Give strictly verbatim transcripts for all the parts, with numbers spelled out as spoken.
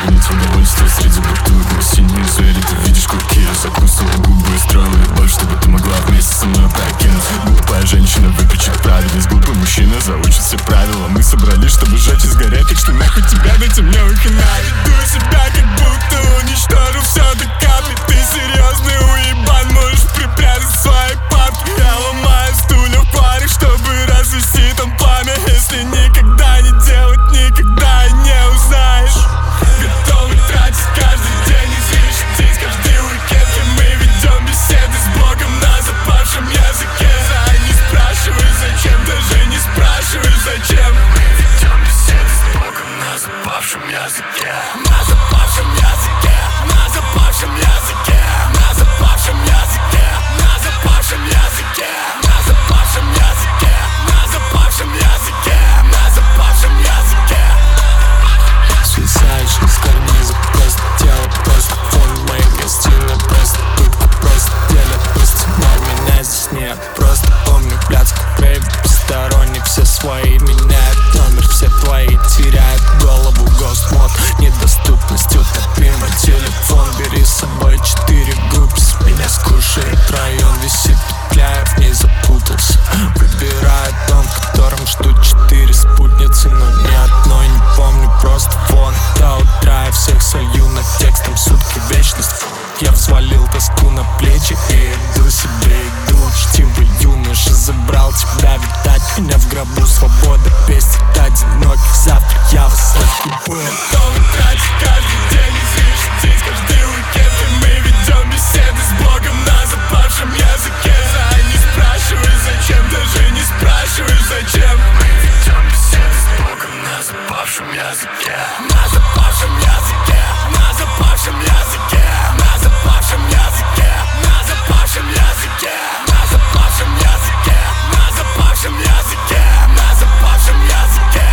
гонить удовольствие среди бутылок. Мы синие звери, ты видишь куки. Закусывала губы и строила любовь, чтобы ты могла вместе со мной прокинуть. Глупая женщина выпечет праведность, глупый мужчина заучит все правила. Мы собрались, чтобы сжечь и сгореть, так что нахуй тебя, дайте мне выхина. Веду себя, как будто уничтожу все до капли. Ты серьезный уебан, можешь припрятать свои папки. Я ломаю стулья в паре, чтобы развести там пламя. Если никогда не делать, никогда и не узнаешь. Готовы тратить каждый день и защитить каждый уикенд. И мы ведем беседы с Богом на запавшем языке. А не спрашивай зачем, даже не спрашивай зачем. Мы ведем беседы с Богом на запавшем языке. На запавшем языке, на запавшем языке, на запавшем языке, на запавшем языке, на запавшем языке, на запавшем языке, на запавшем языке. Свисаешь из карниза, просто тело, просто фон моей гостиной. Проститутка просто делят пусть, но меня здесь нет. Просто помню блядский рейв, посторонний, все свои меняют номер, все твои теряют голову. Гост-мод, недоступность утопима. Телефон бери с собой, четыре группы. С меня скушает район, висит петля, я в ней запутался. Выбираю дом, в котором ждут четыре спутницы, но ни одной не помню, просто фон. До утра я всех солью над текстом, сутки вечность. Я взвалил тоску на плечи и иду себе, иду. Чтивый юноша забрал тебя, видать меня в гробу. Свобода пестит одиноких, завтра я вас разгубу. Готовы тратить каждый день и защитить каждый уикенд. И мы ведем беседы с Богом на запавшем языке. А не спрашивай зачем, даже не спрашивай зачем. Мы ведем беседы с Богом на запавшем языке. На запавшем языке, на запавшем языке, на запавшем языке, на запавшем языке, на запавшем языке, на запавшем языке, на запавшем языке.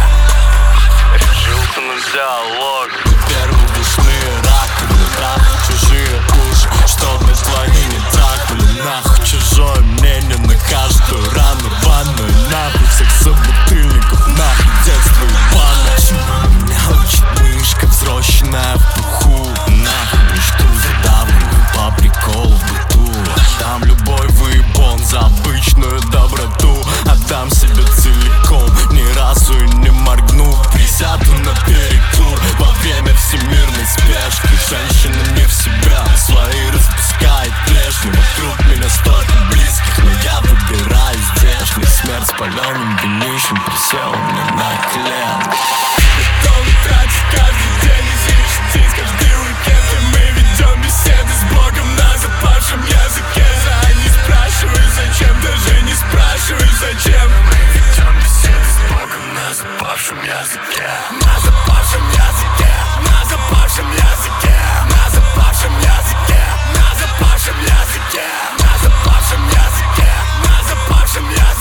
Решил, что нельзя лог. Первый весны раковины, трахать чужие уши, чтобы твои не трахали. Нахуй чужое мнение на каждую рану. Ванную, нахуй всех собутыльников, нахуй детство ебаное. Чему меня учит мышка, взросшенная в пуху. Нахуй что задавленную по приколу в быту. Отдам любой выебон за обычную доброту. Отдам себе целиком, ни разу и не моргнув. Присяду на перекур во время всемирной спешки. Женщина не в себя, свои распускает клешни. Вокруг меня столько близких, но я выбираю здешний. Смерть спаленным винищем присела мне на колено. Готовы тратить каждый день и защитить каждый уикенд. И мы ведем беседы с Богом на запавшем языке. А не спрашивай зачем, даже не спрашивай зачем. Мы ведем беседы с Богом на запавшем языке. На запавшем языке, на запавшем языке, на запавшем языке, на запавшем языке, на запавшем языке, на запавшем языке.